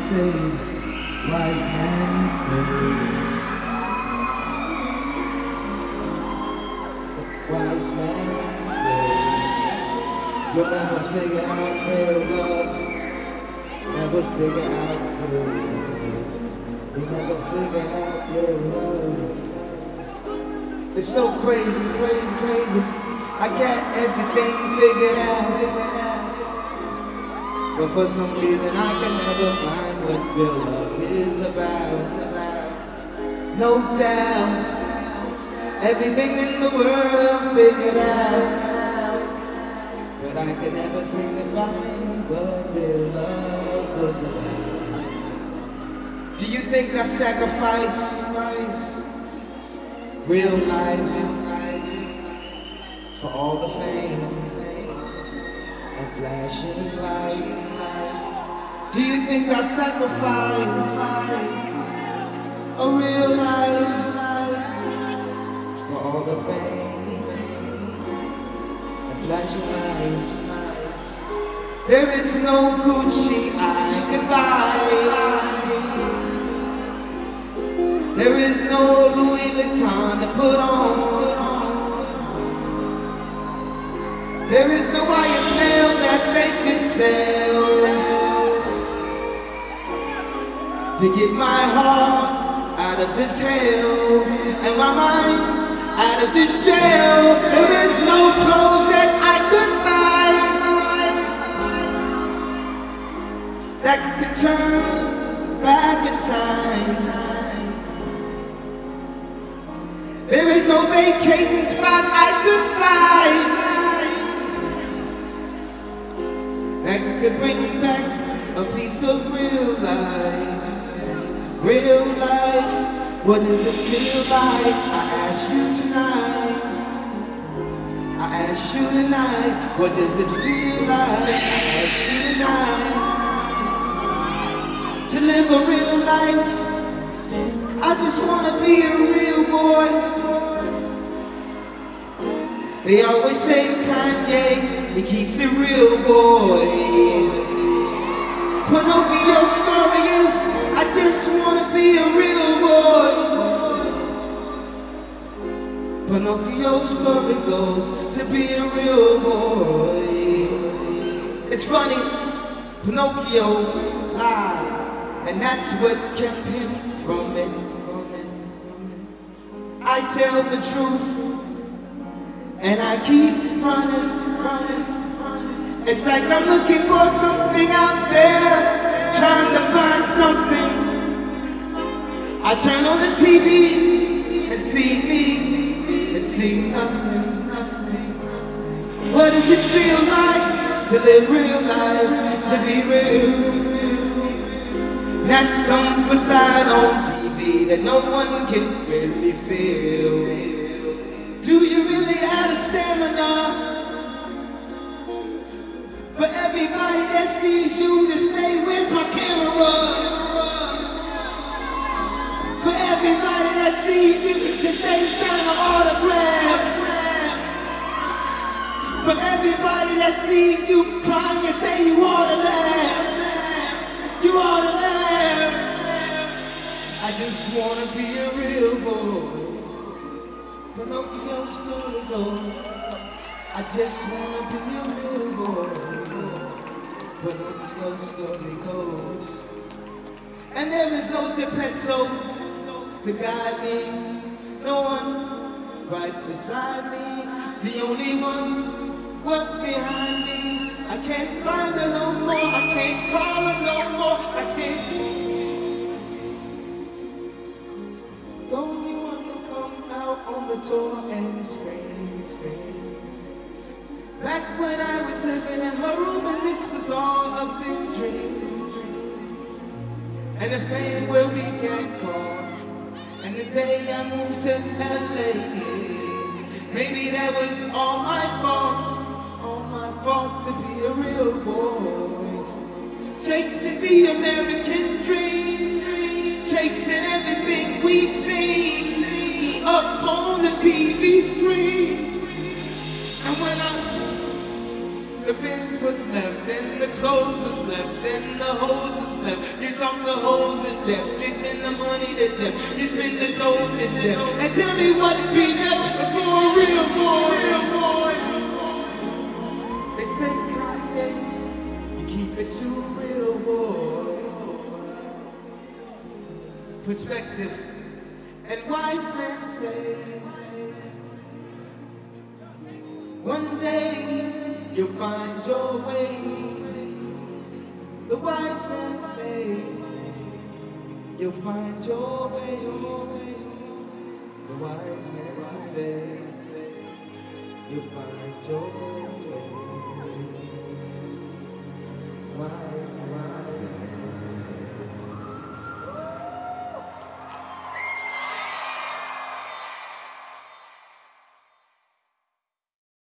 say, wise men say. Wise man says, you'll never figure out real love. Never figure out real love. You'll never figure out real love. It's so crazy, crazy, crazy. I got everything figured out. But for some reason I can never find what real love is about. No doubt. Everything in the world figured out, but I could never seem to find what real love was about. Do you think I sacrifice real life for all the fame and flashing lights? Do you think I sacrifice a real life for all the fame and flashing lights? There is no Gucci I can buy. There is no Louis Vuitton to put on. There is no YSL that they can sell to get my heart out of this hell and my mind out of this jail. There is no clothes that I could buy that could turn back in time. There is no vacation spot I could fly that could bring back a piece of real life. Real life, what does it feel like? I ask you tonight. I ask you tonight. What does it feel like? I ask you tonight. To live a real life, I just wanna be a real boy. They always say Kanye, he keeps it real, boy. Pinocchio's story is, I just wanna be a real boy. Pinocchio's story goes to be a real boy. It's funny, Pinocchio lied, and that's what kept him from it. I tell the truth, and I keep running. It's like I'm looking for something out there, trying to find something. I turn on the TV and see me, and see nothing. What does it feel like to live real life, to be real? Not some facade on TV that no one can really feel. Do you really have the stamina for everybody that sees you to say, where's my camera? For everybody that sees you to say, sign an autograph. For everybody that sees you crying and say, you ought to laugh. You ought to laugh. I just wanna be a real boy. Pinocchio's story goes, I just wanna be a real boy. Pinocchio's story goes, and there is no Geppetto to guide me, no one right beside me. The only one was behind me. I can't find her no more, I can't call her no more, I can't. The only one to come out on the tour and scream. Back when I was living in her room and this was all a big dream. And the fame will be get caught. And the day I moved to LA, maybe that was all my fault to be a real boy. Chasing the American dream, chasing everything we see up on the TV screen. And when The bins was left, and the clothes was left, and the hose was left. You talk the hoes to death, picking the money to death. You spend the toes to death. And tell me what be left for a real boy. They say Kanye, you keep it too real, boy. Perspective, and wise men say, one day you'll find your way. The wise men say, you'll find your way. The wise men say, you'll find your way. Wise men say.